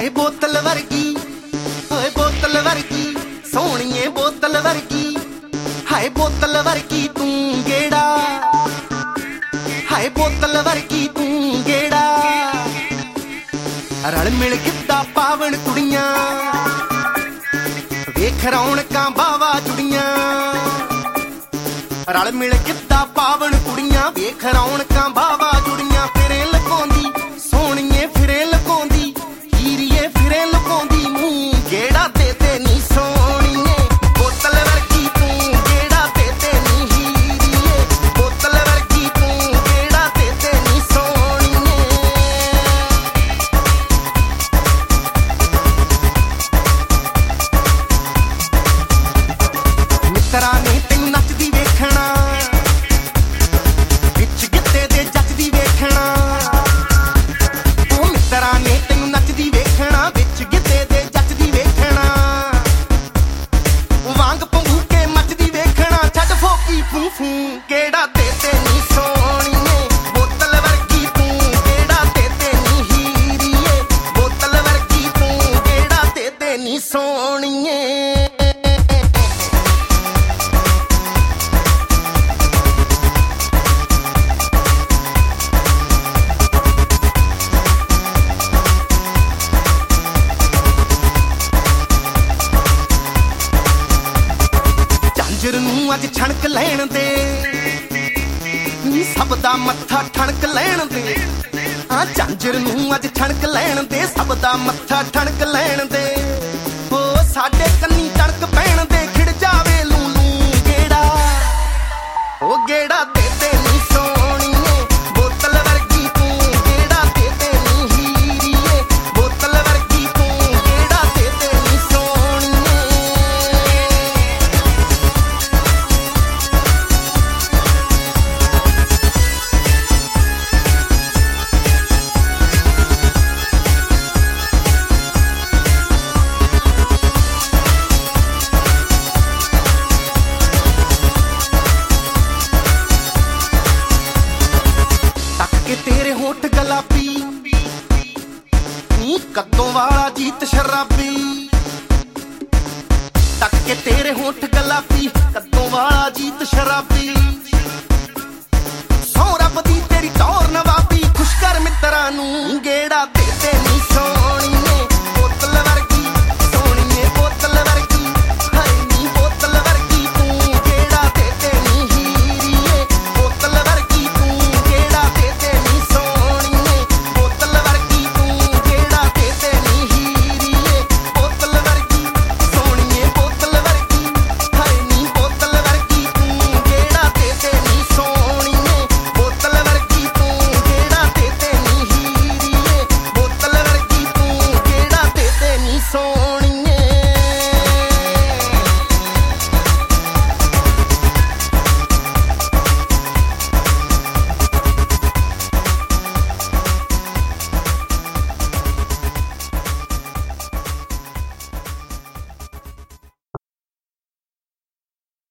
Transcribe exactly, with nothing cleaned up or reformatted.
ਹਾਏ ਬੋਤਲ ਵਰਗੀ, ਓਏ ਬੋਤਲ ਵਰਗੀ, ਸੋਹਣੀਏ ਬੋਤਲ ਵਰਗੀ, ਹਾਏ ਬੋਤਲ ਵਰਗੀ ਤੂੰ ਗੇੜਾ, ਹਾਏ ਬੋਤਲ ਵਰਗੀ ਤੂੰ ਗੇੜਾ। ਰਲ ਮਿਲ ਗਿੱਧਾ ਪਾਵਣ ਕੁੜੀਆਂ, ਵੇਖ ਰੌਣਕਾਂ ਬਾਵਾ ਜੁੜੀਆਂ। ਰਲ ਮਿਲ ਗਿੱਧਾ ਪਾਵਣ ਕੁੜੀਆਂ, ਵੇਖ ਰੌਣਕਾਂ ਬਾਵਾ ਜੁੜੀਆਂ। ਫਿਰੇ ਲਗਾਉਂਦੀ ਸੋਹਣੀਏ, ਫਿਰੇ ਲਗਾਉਂਦੀ ਹੀਰੀਏ, ਫਿਰੇ ਲਗਾਉਂਦੀ ਮੂੰਹ ਗੇੜਾ ਦੇ ਦੇ ਨੀ ਸੋਹਣੀਏ। ਬੋਤਲ ਵਰਗੀ ਤੂੰ ਗੇੜਾ ਦੇ ਦੇ ਨੀ ਹੀਰੀਏ, ਬੋਤਲ ਵਰਗੀ ਤੂੰ ਗੇੜਾ ਦੇ ਦੇ ਨੀ ਸੋਹਣੀਏ। ਮਿੱਤਰਾਂ ਨੇ ਤੈਨੂੰ ਨੱਚਦੀ ਵੇਖਣਾ, ਵਿੱਚ ਗਿੱਧੇ ਦੇ ਜੱਜਦੀ ਵੇਖਣਾ। ਉਹ ਮਿੱਤਰਾਂ ਨੇ ਤੈਨੂੰ ਨੱਚਦੀ ਵੇਖਣਾ, ਵਿੱਚ ਗਿੱਧੇ ਦੇ ਜੱਜਦੀ ਵੇਖਣਾ। ਵਾਂਗ ਪੰਗੂ ਕੇ ਮੱਚਦੀ ਵੇਖਣਾ, ਛੱਡ ਫੋਕੀ ਫੂ ਫੂ ਗੇੜਾ ਦੇ ਦੇ ਨੀ ਸੋਹਣੀਏ। ਬੋਤਲ ਵਰਗੀ ਤੂੰ ਗੇੜਾ ਦੇ ਦੇ ਨੀ ਹੀਰੀਏ, ਬੋਤਲ ਵਰਗੀ ਤੂੰ ਗੇੜਾ ਦੇ ਦੇ ਨੀ ਸੋਹਣੀਏ। ਝਾਂਜਰ ਨੂੰ ਅੱਜ ਛਣਕ ਲੈਣ ਦੇ, ਨੀ ਸਭ ਦਾ ਮੱਥਾ ਠਣਕ ਲੈਣ ਦੇ। ਹਾਂ ਝਾਂਜਰ ਨੂੰ ਅੱਜ ਛਣਕ ਲੈਣ ਦੇ, ਸਭ ਦਾ ਮੱਥਾ ਠਣਕ ਲੈਣ ਦੇ। ਹੋ ਸਾਡੇ ਕੰਨੀ ਤੜਕ ਪੈਣ ਦੇ, ਖਿੜ ਜਾਵੇ ਲੂ ਲੂ ਗੇੜਾ, ਉਹ ਗੇੜਾ ਦੇ ਦੇ ਨੀ ਸੋਹਣੀਏ। ਬੋਤਲ ਵਰਗੀ ਤੂੰ ਗੇੜਾ ਦੇ ਦੇ ਨੀ ਹੀਰੀਏ, ਬੋਤਲ ਵਰਗੀ ਤੂੰ ਗੇੜਾ ਦੇ ਦੇ ਨੀ ਸੋਹਣੀਏ। ਤੇਰੇ ਹੋਠ ਗੁਲਾਬੀ, ਨੀ ਕੱਦੋਂ ਵਾਲਾ ਜੀਤ ਸ਼ਰਾਬੀ। ਤੱਕ ਕੇ ਤੇਰੇ ਹੋਠ ਗੁਲਾਬੀ, ਕੱਦੋਂ ਵਾਲਾ ਜੀਤ ਸ਼ਰਾਬੀ। ਸੌ ਰੱਬ ਦੀ ਤੇਰੀ ਟੌਰ ਨਵਾਬੀ, ਖੁਸ਼ ਕਰ ਮਿੱਤਰਾਂ ਨੂੰ